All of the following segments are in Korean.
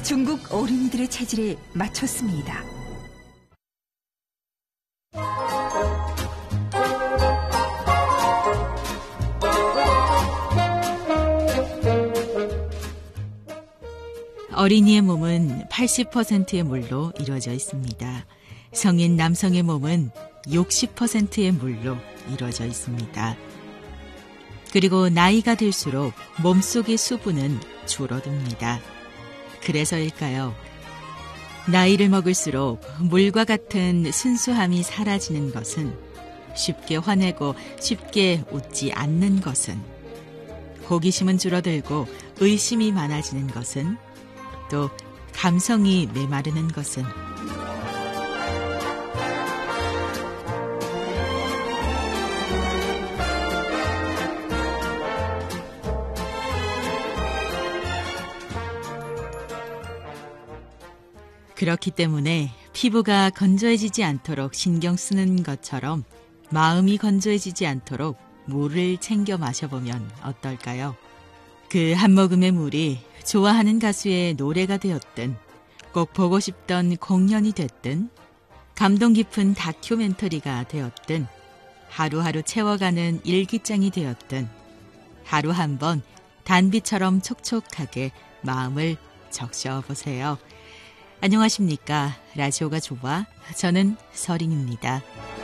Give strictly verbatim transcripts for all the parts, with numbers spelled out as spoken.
중국 어린이들의 체질에 맞췄습니다. 어린이의 몸은 팔십 퍼센트의 물로 이루어져 있습니다. 성인 남성의 몸은 육십 퍼센트의 물로 이루어져 있습니다. 그리고 나이가 들수록 몸속의 수분은 줄어듭니다. 그래서일까요? 나이를 먹을수록 물과 같은 순수함이 사라지는 것은, 쉽게 화내고 쉽게 웃지 않는 것은, 호기심은 줄어들고 의심이 많아지는 것은, 또 감성이 메마르는 것은, 그렇기 때문에 피부가 건조해지지 않도록 신경 쓰는 것처럼 마음이 건조해지지 않도록 물을 챙겨 마셔보면 어떨까요? 그 한 모금의 물이 좋아하는 가수의 노래가 되었든, 꼭 보고 싶던 공연이 됐든, 감동 깊은 다큐멘터리가 되었든, 하루하루 채워가는 일기장이 되었든, 하루 한 번 단비처럼 촉촉하게 마음을 적셔보세요. 안녕하십니까. 라디오가 좋아. 저는 서린입니다.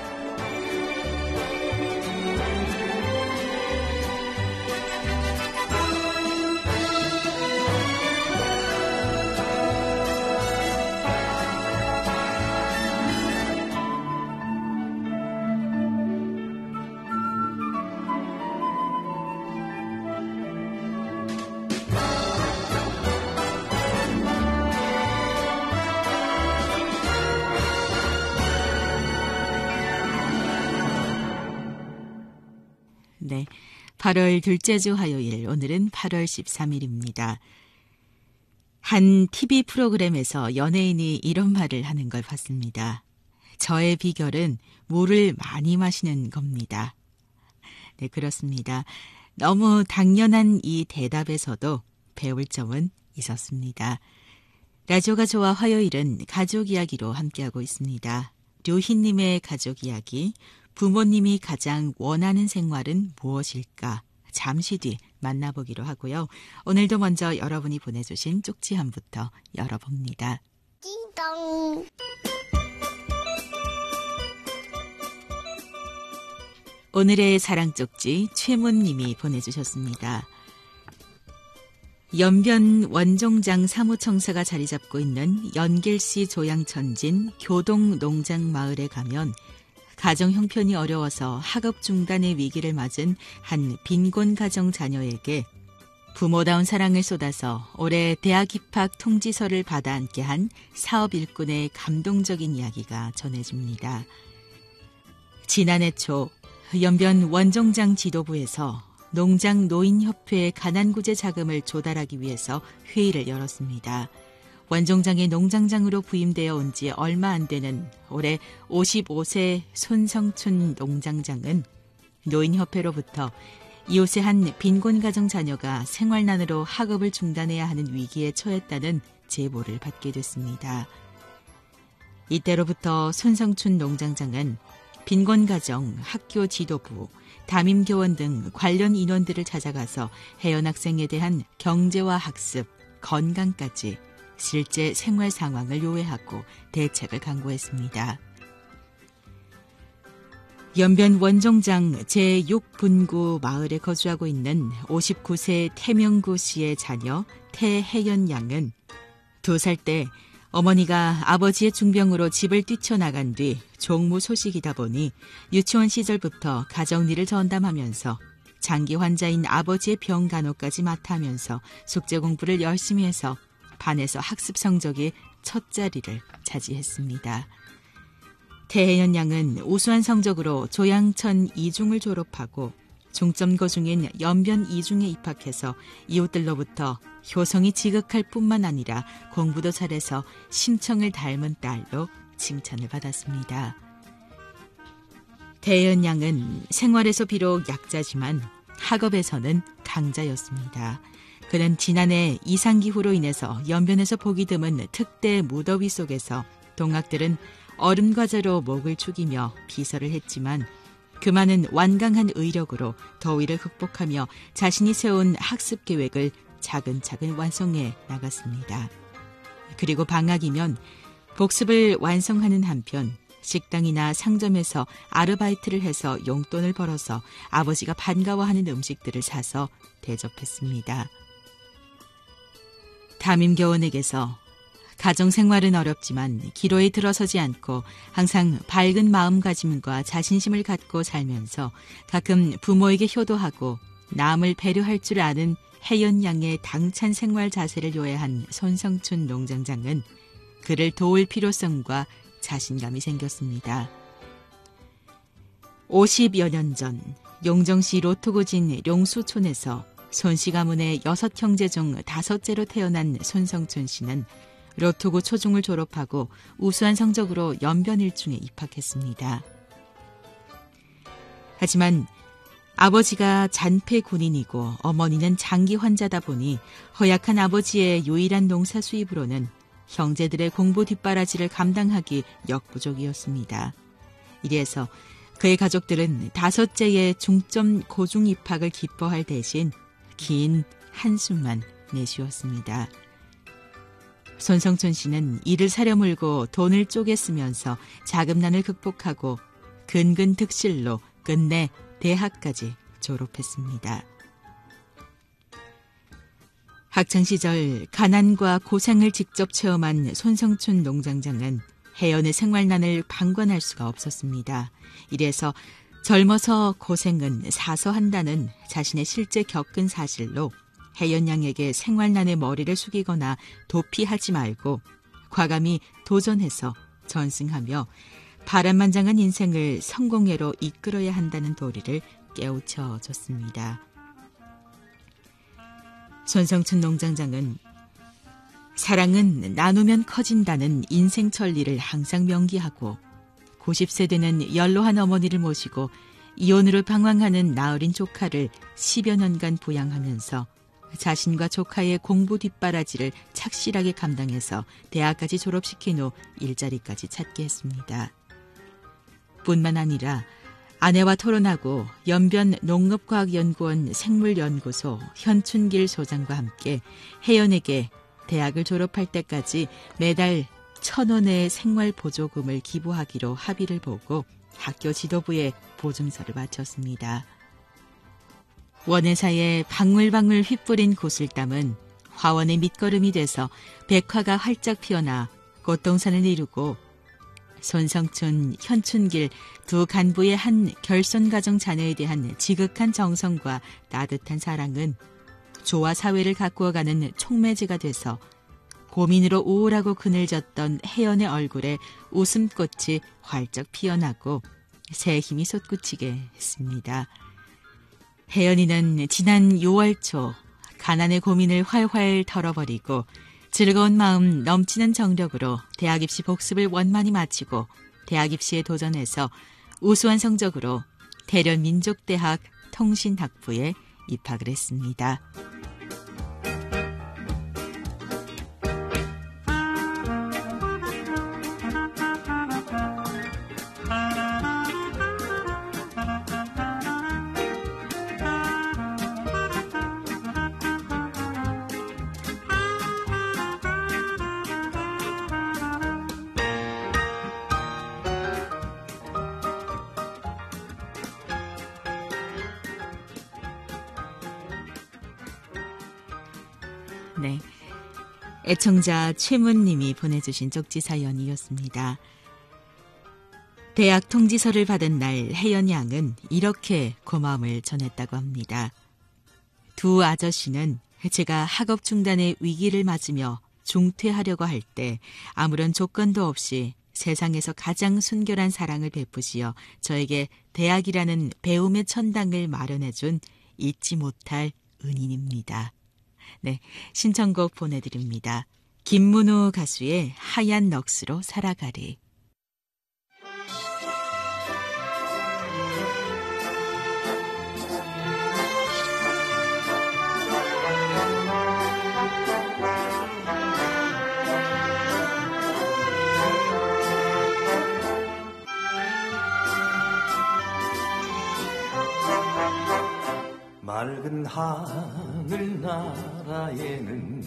네, 팔월 둘째 주 화요일, 오늘은 팔월 십삼일입니다. 한 티비 프로그램에서 연예인이 이런 말을 하는 걸 봤습니다. 저의 비결은 물을 많이 마시는 겁니다. 네, 그렇습니다. 너무 당연한 이 대답에서도 배울 점은 있었습니다. 라디오가 좋아 화요일은 가족 이야기로 함께하고 있습니다. 류희님의 가족 이야기, 부모님이 가장 원하는 생활은 무엇일까? 잠시 뒤 만나보기로 하고요. 오늘도 먼저 여러분이 보내주신 쪽지함부터 열어봅니다. 띵동. 오늘의 사랑 쪽지 최문님이 보내주셨습니다. 연변 원종장 사무청사가 자리 잡고 있는 연길시 조양천진 교동농장 마을에 가면 가정 형편이 어려워서 학업 중단의 위기를 맞은 한 빈곤 가정 자녀에게 부모다운 사랑을 쏟아서 올해 대학 입학 통지서를 받아 앉게 한 사업 일꾼의 감동적인 이야기가 전해집니다. 지난해 초 연변 원종장 지도부에서 농장 노인협회 가난구제 자금을 조달하기 위해서 회의를 열었습니다. 원종장의 농장장으로 부임되어 온 지 얼마 안 되는 올해 오십오 세 손성춘 농장장은 노인협회로부터 이웃의 한 빈곤가정 자녀가 생활난으로 학업을 중단해야 하는 위기에 처했다는 제보를 받게 됐습니다. 이때로부터 손성춘 농장장은 빈곤가정, 학교 지도부, 담임교원 등 관련 인원들을 찾아가서 해연 학생에 대한 경제와 학습, 건강까지 실제 생활 상황을 요해하고 대책을 강구했습니다. 연변 원종장 제육 분구 마을에 거주하고 있는 오십구 세 태명구 씨의 자녀 태혜연 양은 두 살 때 어머니가 아버지의 중병으로 집을 뛰쳐나간 뒤 종무 소식이다 보니 유치원 시절부터 가정일을 전담하면서 장기 환자인 아버지의 병 간호까지 맡아하면서 숙제 공부를 열심히 해서 반에서 학습 성적이 첫 자리를 차지했습니다. 태혜연 양은 우수한 성적으로 조양천 이중을 졸업하고 중점고 중인 연변 이중에 입학해서 이웃들로부터 효성이 지극할 뿐만 아니라 공부도 잘해서 심청을 닮은 딸로 칭찬을 받았습니다. 태혜연 양은 생활에서 비록 약자지만 학업에서는 강자였습니다. 그는 지난해 이상기후로 인해서 연변에서 보기 드문 특대 무더위 속에서 동학들은 얼음 과자로 목을 축이며 비서를 했지만 그만은 완강한 의력으로 더위를 극복하며 자신이 세운 학습 계획을 차근차근 완성해 나갔습니다. 그리고 방학이면 복습을 완성하는 한편 식당이나 상점에서 아르바이트를 해서 용돈을 벌어서 아버지가 반가워하는 음식들을 사서 대접했습니다. 담임교원에게서 가정생활은 어렵지만 기로에 들어서지 않고 항상 밝은 마음가짐과 자신심을 갖고 살면서 가끔 부모에게 효도하고 남을 배려할 줄 아는 혜연 양의 당찬 생활 자세를 요해한 손성춘 농장장은 그를 도울 필요성과 자신감이 생겼습니다. 오십여 년 전 용정시 로토구진 용수촌에서 손씨 가문의 여섯 형제 중 다섯째로 태어난 손성춘 씨는 로토구 초중을 졸업하고 우수한 성적으로 연변일중에 입학했습니다. 하지만 아버지가 잔폐 군인이고 어머니는 장기 환자다 보니 허약한 아버지의 유일한 농사 수입으로는 형제들의 공부 뒷바라지를 감당하기 역부족이었습니다. 이래서 그의 가족들은 다섯째의 중점 고중 입학을 기뻐할 대신 긴 한숨만 내쉬었습니다. 손성춘 씨는 이를 사려물고 돈을 쪼개 쓰면서 자금난을 극복하고 근근득실로 끝내 대학까지 졸업했습니다. 학창시절 가난과 고생을 직접 체험한 손성춘 농장장은 혜연의 생활난을 방관할 수가 없었습니다. 이래서 젊어서 고생은 사서 한다는 자신의 실제 겪은 사실로 혜연 양에게 생활난의 머리를 숙이거나 도피하지 말고 과감히 도전해서 전승하며 바람만장한 인생을 성공회로 이끌어야 한다는 도리를 깨우쳐 줬습니다. 손성춘 농장장은 사랑은 나누면 커진다는 인생 천리를 항상 명기하고 구십 세 되는 연로한 어머니를 모시고 이혼으로 방황하는 나으린 조카를 십여 년간 부양하면서 자신과 조카의 공부 뒷바라지를 착실하게 감당해서 대학까지 졸업시킨 후 일자리까지 찾게 했습니다. 뿐만 아니라 아내와 토론하고 연변 농업과학연구원 생물연구소 현춘길 소장과 함께 혜연에게 대학을 졸업할 때까지 매달 천 원의 생활보조금을 기부하기로 합의를 보고 학교 지도부에 보증서를 바쳤습니다. 원예사에 방울방울 휘뿌린 구슬땀은 화원의 밑거름이 돼서 백화가 활짝 피어나 꽃동산을 이루고 손성춘, 현춘길 두 간부의 한 결손가정 자녀에 대한 지극한 정성과 따뜻한 사랑은 조화 사회를 가꾸어가는 촉매제가 돼서 고민으로 우울하고 그늘졌던 혜연의 얼굴에 웃음꽃이 활짝 피어나고 새 힘이 솟구치게 했습니다. 혜연이는 지난 유월 초 가난의 고민을 활활 털어버리고 즐거운 마음 넘치는 정력으로 대학 입시 복습을 원만히 마치고 대학 입시에 도전해서 우수한 성적으로 대련민족대학 통신학부에 입학을 했습니다. 네, 애청자 최문님이 보내주신 쪽지 사연이었습니다. 대학 통지서를 받은 날 혜연 양은 이렇게 고마움을 전했다고 합니다. 두 아저씨는 제가 학업 중단의 위기를 맞으며 중퇴하려고 할 때 아무런 조건도 없이 세상에서 가장 순결한 사랑을 베푸시어 저에게 대학이라는 배움의 천당을 마련해준 잊지 못할 은인입니다. 네, 신청곡 보내드립니다. 김문우 가수의 하얀 넋으로 살아가리. 하늘 나라에는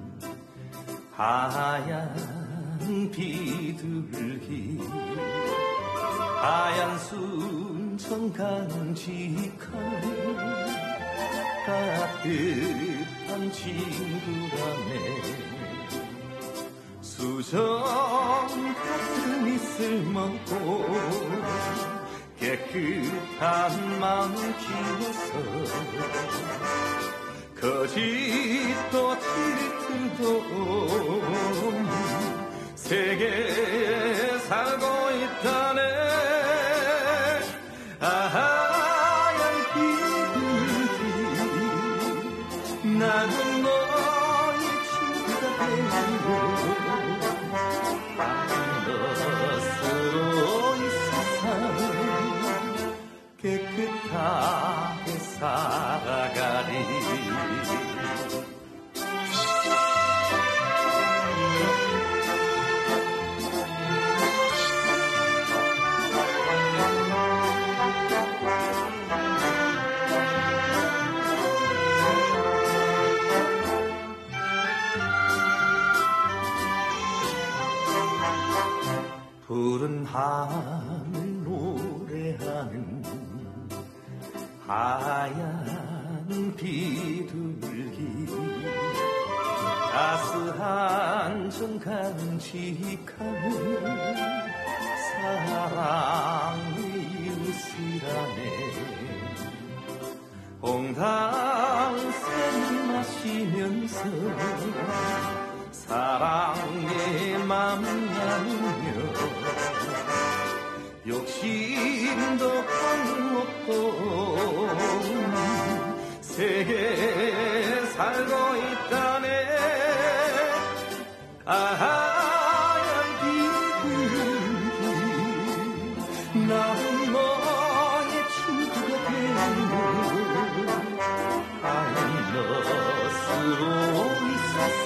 하얀 비둘기 하얀 순천 강직한 따뜻한 친구라네 수정 같은 이슬 먹고 깨끗한 마음 키워서 거짓도 tir들도 없는 세계에 살고 있다네 하얀 비둘기 나는 너의 친구가 되고 너스러운 세상 깨끗하게 살아가리 푸른 하늘 노래하는 하얀 비둘기 따스한 정간직한 사랑의 이웃이라네 홍당샘 마시면서 사랑의 맘 나누며 욕심도 하는 없고 세계에 살고 있다네 하얀 비둘기 나는 너의 친구가 되고 하얀 너스러운 이 세상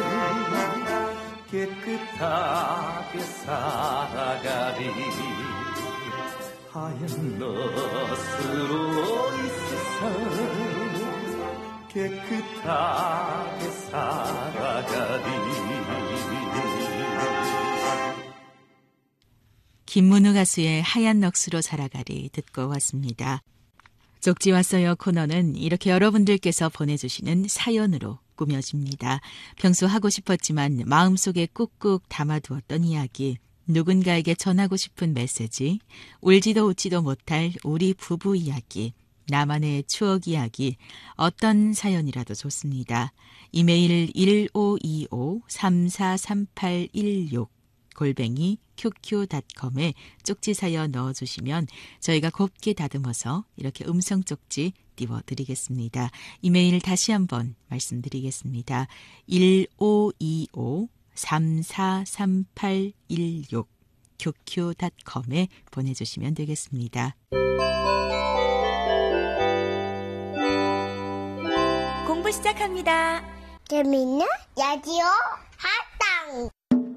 깨끗하게 살아가리 하얀 너스러운 이 세상 깨끗하게 살아가리 김문우 가수의 하얀 넋으로 살아가리 듣고 왔습니다. 쪽지 왔어요 코너는 이렇게 여러분들께서 보내주시는 사연으로 꾸며집니다. 평소 하고 싶었지만 마음속에 꾹꾹 담아두었던 이야기, 누군가에게 전하고 싶은 메시지, 울지도 웃지도 못할 우리 부부 이야기, 나만의 추억 이야기, 어떤 사연이라도 좋습니다. 이메일 일오이오 삼사삼팔일육 골뱅이 큐큐닷컴에 쪽지 사연 넣어주시면 저희가 곱게 다듬어서 이렇게 음성 쪽지 띄워드리겠습니다. 이메일 다시 한번 말씀드리겠습니다. 일오이오 삼사삼팔일육 큐큐닷컴에 보내주시면 되겠습니다. 공부 시작합니다. 재밌는 라디오 학당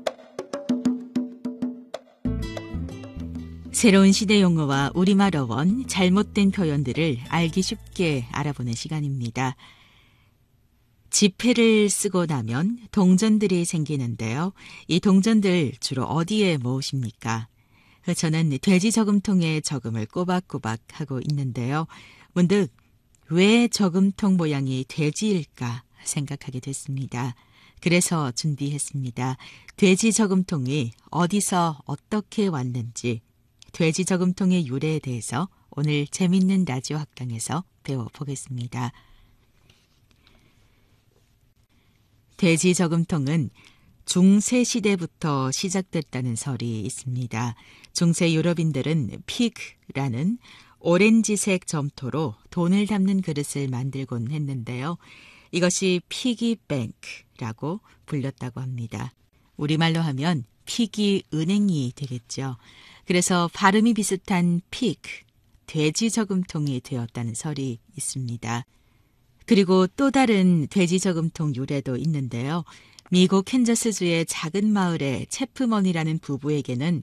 새로운 시대 용어와 우리말 어원, 잘못된 표현들을 알기 쉽게 알아보는 시간입니다. 지폐를 쓰고 나면 동전들이 생기는데요. 이 동전들 주로 어디에 모으십니까? 저는 돼지 저금통에 저금을 꼬박꼬박 하고 있는데요. 문득 왜 저금통 모양이 돼지일까 생각하게 됐습니다. 그래서 준비했습니다. 돼지 저금통이 어디서 어떻게 왔는지, 돼지 저금통의 유래에 대해서 오늘 재밌는 라디오 학당에서 배워보겠습니다. 돼지 저금통은 중세 시대부터 시작됐다는 설이 있습니다. 중세 유럽인들은 피그라는 오렌지색 점토로 돈을 담는 그릇을 만들곤 했는데요. 이것이 피기뱅크라고 불렸다고 합니다. 우리말로 하면 피기 은행이 되겠죠. 그래서 발음이 비슷한 피그, 돼지 저금통이 되었다는 설이 있습니다. 그리고 또 다른 돼지 저금통 유래도 있는데요. 미국 캔자스주의 작은 마을의 체프먼이라는 부부에게는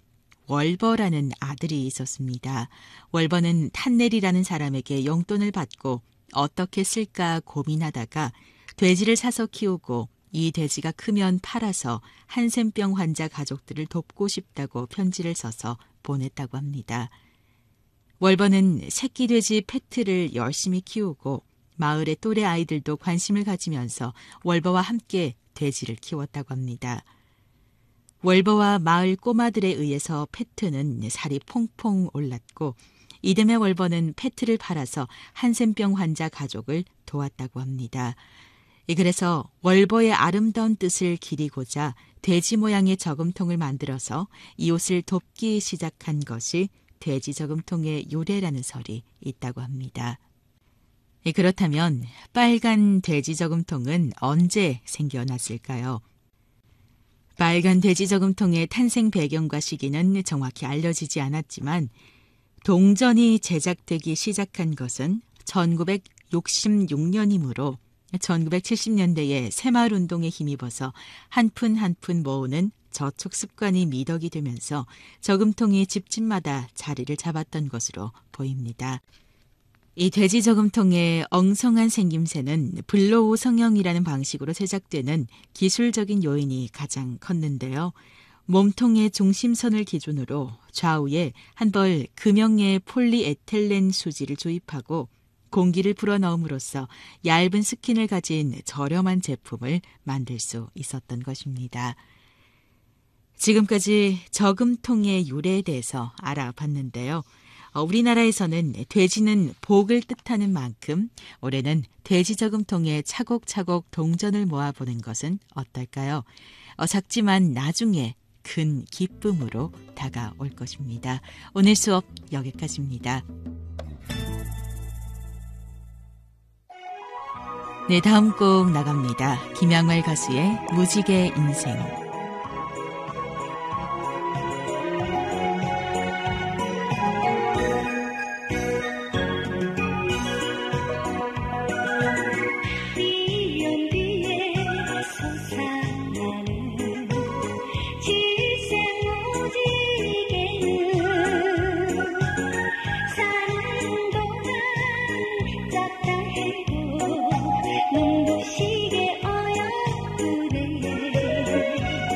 월버라는 아들이 있었습니다. 월버는 탄넬이라는 사람에게 용돈을 받고 어떻게 쓸까 고민하다가 돼지를 사서 키우고 이 돼지가 크면 팔아서 한센병 환자 가족들을 돕고 싶다고 편지를 써서 보냈다고 합니다. 월버는 새끼 돼지 패트를 열심히 키우고 마을의 또래 아이들도 관심을 가지면서 월버와 함께 돼지를 키웠다고 합니다. 월버와 마을 꼬마들에 의해서 패트는 살이 퐁퐁 올랐고 이듬해 월버는 패트를 팔아서 한센병 환자 가족을 도왔다고 합니다. 그래서 월버의 아름다운 뜻을 기리고자 돼지 모양의 저금통을 만들어서 이웃을 돕기 시작한 것이 돼지 저금통의 유래라는 설이 있다고 합니다. 그렇다면 빨간 돼지 저금통은 언제 생겨났을까요? 빨간 돼지 저금통의 탄생 배경과 시기는 정확히 알려지지 않았지만 동전이 제작되기 시작한 것은 천구백육십육 년이므로 천구백칠십 년대에 새마을운동에 힘입어서 한 푼 한 푼 모으는 저축 습관이 미덕이 되면서 저금통이 집집마다 자리를 잡았던 것으로 보입니다. 이 돼지 저금통의 엉성한 생김새는 블로우 성형이라는 방식으로 제작되는 기술적인 요인이 가장 컸는데요. 몸통의 중심선을 기준으로 좌우에 한 벌 금형의 폴리에틸렌 수지를 주입하고 공기를 불어넣음으로써 얇은 스킨을 가진 저렴한 제품을 만들 수 있었던 것입니다. 지금까지 저금통의 유래에 대해서 알아봤는데요. 우리나라에서는 돼지는 복을 뜻하는 만큼 올해는 돼지 저금통에 차곡차곡 동전을 모아보는 것은 어떨까요? 어, 작지만 나중에 큰 기쁨으로 다가올 것입니다. 오늘 수업 여기까지입니다. 네, 다음 곡 나갑니다. 김양말 가수의 무지개 인생. 눈부시게 어여 그래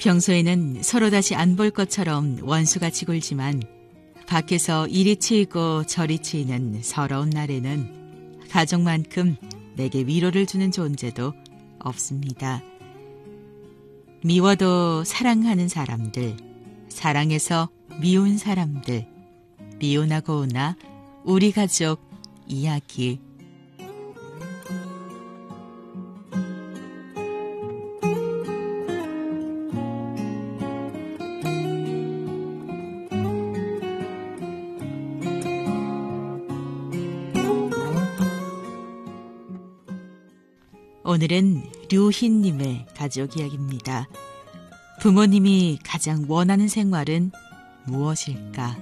평소에는 서로 다시 안 볼 것처럼 원수같이 굴지만 밖에서 이리 치이고 저리 치이는 서러운 날에는 가족만큼 내게 위로를 주는 존재도 없습니다. 미워도 사랑하는 사람들, 사랑해서 미운 사람들, 미우나 고우나 우리 가족 이야기. 오늘은 류희님의 가족 이야기입니다. 부모님이 가장 원하는 생활은 무엇일까?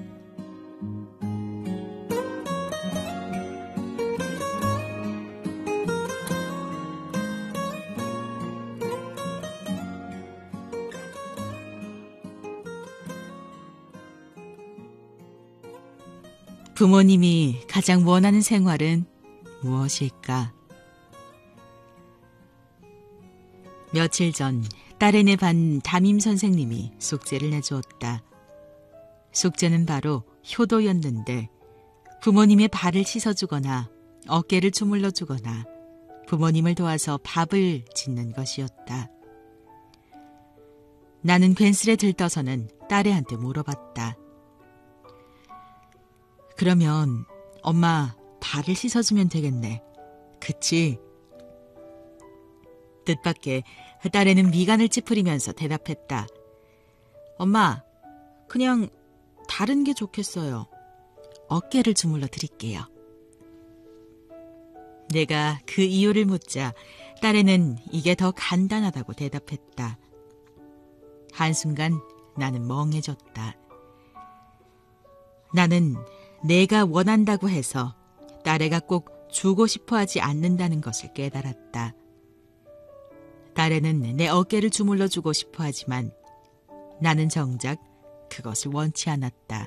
부모님이 가장 원하는 생활은 무엇일까? 며칠 전 딸애네 반 담임 선생님이 숙제를 내주었다. 숙제는 바로 효도였는데 부모님의 발을 씻어주거나 어깨를 주물러주거나 부모님을 도와서 밥을 짓는 것이었다. 나는 괜스레 들떠서는 딸애한테 물어봤다. 그러면 엄마 발을 씻어주면 되겠네. 그치? 뜻밖의 딸애는 미간을 찌푸리면서 대답했다. 엄마, 그냥 다른 게 좋겠어요. 어깨를 주물러 드릴게요. 내가 그 이유를 묻자 딸애는 이게 더 간단하다고 대답했다. 한순간 나는 멍해졌다. 나는 내가 원한다고 해서 딸애가 꼭 주고 싶어 하지 않는다는 것을 깨달았다. 딸애는 내 어깨를 주물러 주고 싶어 하지만 나는 정작 그것을 원치 않았다.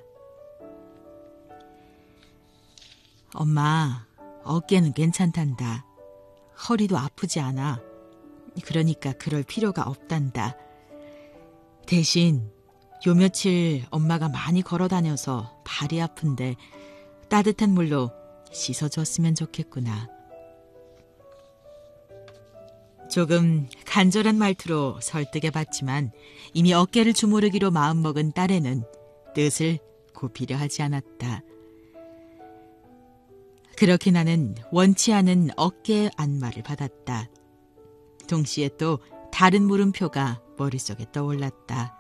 엄마, 어깨는 괜찮단다. 허리도 아프지 않아. 그러니까 그럴 필요가 없단다. 대신 요 며칠 엄마가 많이 걸어 다녀서 발이 아픈데 따뜻한 물로 씻어줬으면 좋겠구나. 조금 간절한 말투로 설득해봤지만 이미 어깨를 주무르기로 마음먹은 딸애는 뜻을 굽히려 하지 않았다. 그렇게 나는 원치 않은 어깨 안마를 받았다. 동시에 또 다른 물음표가 머릿속에 떠올랐다.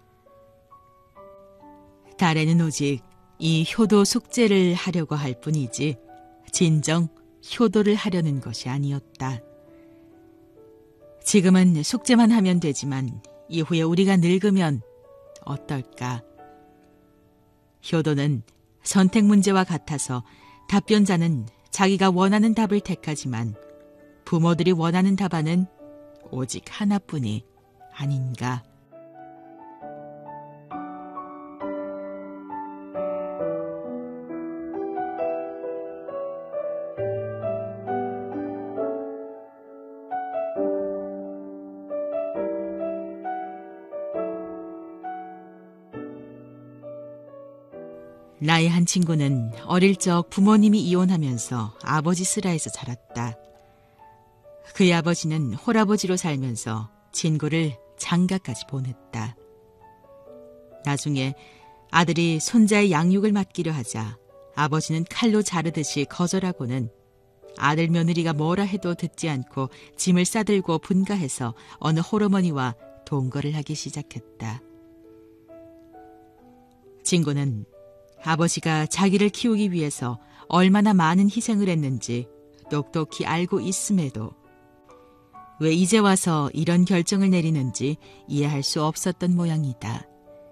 딸애는 오직 이 효도 숙제를 하려고 할 뿐이지 진정 효도를 하려는 것이 아니었다. 지금은 숙제만 하면 되지만 이후에 우리가 늙으면 어떨까? 효도는 선택 문제와 같아서 답변자는 자기가 원하는 답을 택하지만 부모들이 원하는 답안은 오직 하나뿐이 아닌가? 나의 한 친구는 어릴 적 부모님이 이혼하면서 아버지 슬하에서 자랐다. 그의 아버지는 홀아버지로 살면서 친구를 장가까지 보냈다. 나중에 아들이 손자의 양육을 맡기려 하자 아버지는 칼로 자르듯이 거절하고는 아들 며느리가 뭐라 해도 듣지 않고 짐을 싸들고 분가해서 어느 홀어머니와 동거를 하기 시작했다. 친구는 아버지가 자기를 키우기 위해서 얼마나 많은 희생을 했는지 똑똑히 알고 있음에도 왜 이제 와서 이런 결정을 내리는지 이해할 수 없었던 모양이다.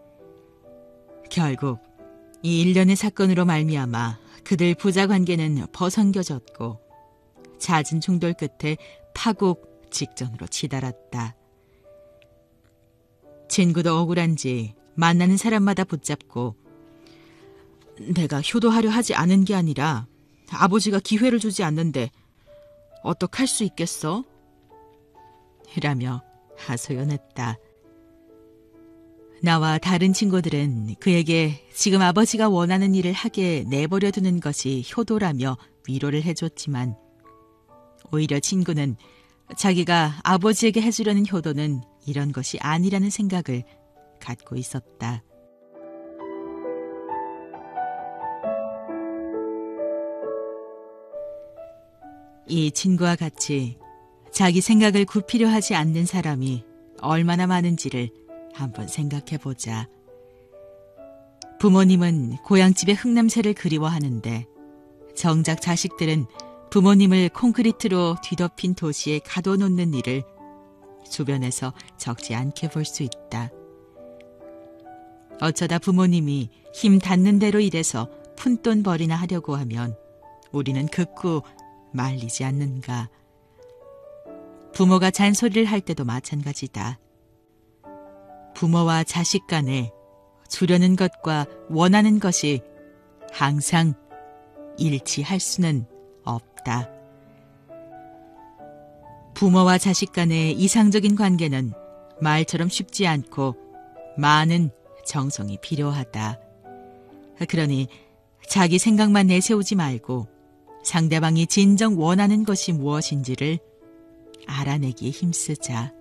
결국 이 일련의 사건으로 말미암아 그들 부자 관계는 버성겨졌고 잦은 충돌 끝에 파국 직전으로 치달았다. 친구도 억울한지 만나는 사람마다 붙잡고 내가 효도하려 하지 않은 게 아니라 아버지가 기회를 주지 않는데 어떡할 수 있겠어? 라며 하소연했다. 나와 다른 친구들은 그에게 지금 아버지가 원하는 일을 하게 내버려 두는 것이 효도라며 위로를 해줬지만 오히려 친구는 자기가 아버지에게 해주려는 효도는 이런 것이 아니라는 생각을 갖고 있었다. 이 친구와 같이 자기 생각을 굽히려 하지 않는 사람이 얼마나 많은지를 한번 생각해보자. 부모님은 고향집의 흙냄새를 그리워하는데 정작 자식들은 부모님을 콘크리트로 뒤덮인 도시에 가둬놓는 일을 주변에서 적지 않게 볼 수 있다. 어쩌다 부모님이 힘 닿는 대로 일해서 푼돈벌이나 하려고 하면 우리는 극구 말리지 않는가. 부모가 잔소리를 할 때도 마찬가지다. 부모와 자식 간에 주려는 것과 원하는 것이 항상 일치할 수는 없다. 부모와 자식 간의 이상적인 관계는 말처럼 쉽지 않고 많은 정성이 필요하다. 그러니 자기 생각만 내세우지 말고 상대방이 진정 원하는 것이 무엇인지를 알아내기에 힘쓰자.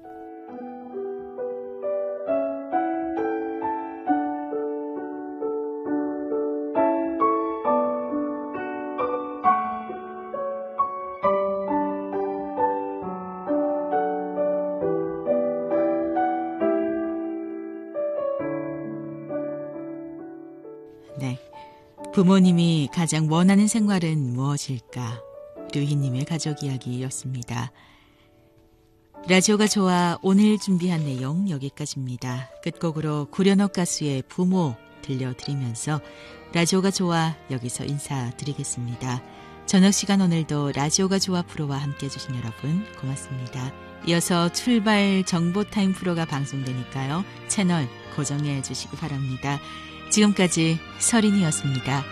네, 부모님이 가장 원하는 생활은 무엇일까? 류희님의 가족 이야기였습니다. 라디오가 좋아 오늘 준비한 내용 여기까지입니다. 끝곡으로 구련옥 가수의 부모 들려드리면서 라디오가 좋아 여기서 인사드리겠습니다. 저녁 시간 오늘도 라디오가 좋아 프로와 함께 해주신 여러분 고맙습니다. 이어서 출발 정보타임 프로가 방송되니까요. 채널 고정해 주시기 바랍니다. 지금까지 서린이었습니다.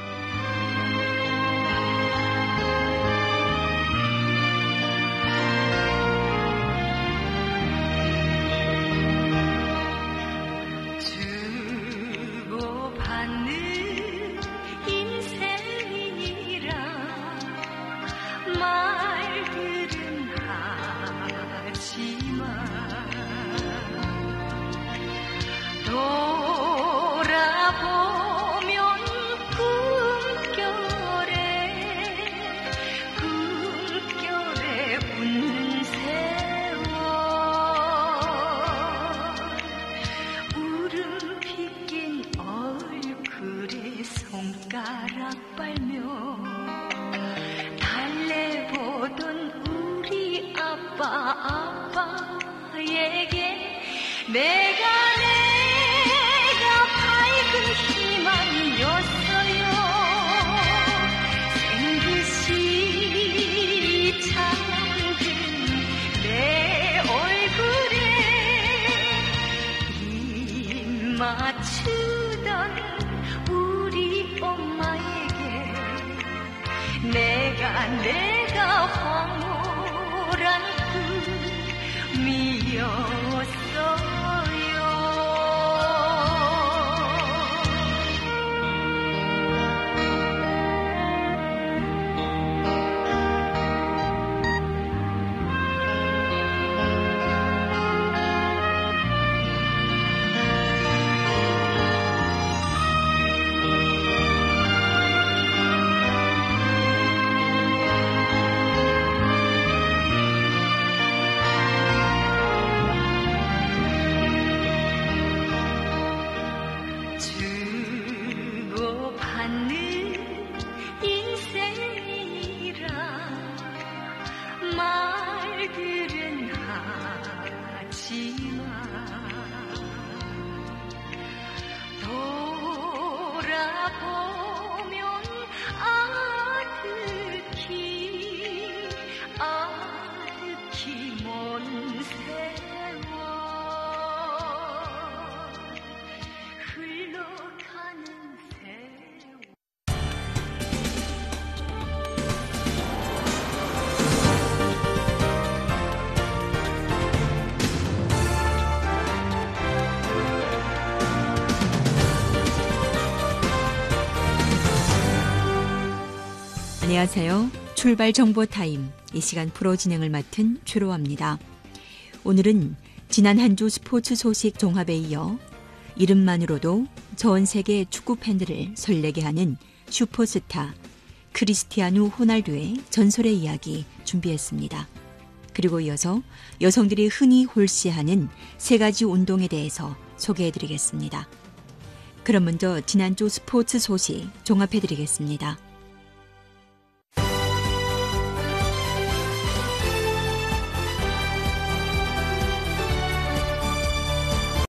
주고받는 인생이라 말들은 하지만 돌아보면 꿈결에 꿈결에 웃는 세월 울음 빗긴 얼굴에 손가락 빨며 달래보던 우리 아빠 아빠에게 내가 내가 밝은 희망이었어요. 생듯이 잠든 내 얼굴에 입 맞추던 우리 엄마에게 내가 내가 황홀한 꿈이었어. 안녕하세요. 출발 정보 타임. 이 시간 프로 진행을 맡은 최로아입니다. 오늘은 지난 한 주 스포츠 소식 종합에 이어 이름만으로도 전 세계 축구 팬들을 설레게 하는 슈퍼스타 크리스티아누 호날두의 전설의 이야기 준비했습니다. 그리고 이어서 여성들이 흔히 홀씨하는 세 가지 운동에 대해서 소개해드리겠습니다. 그럼 먼저 지난주 스포츠 소식 종합해드리겠습니다.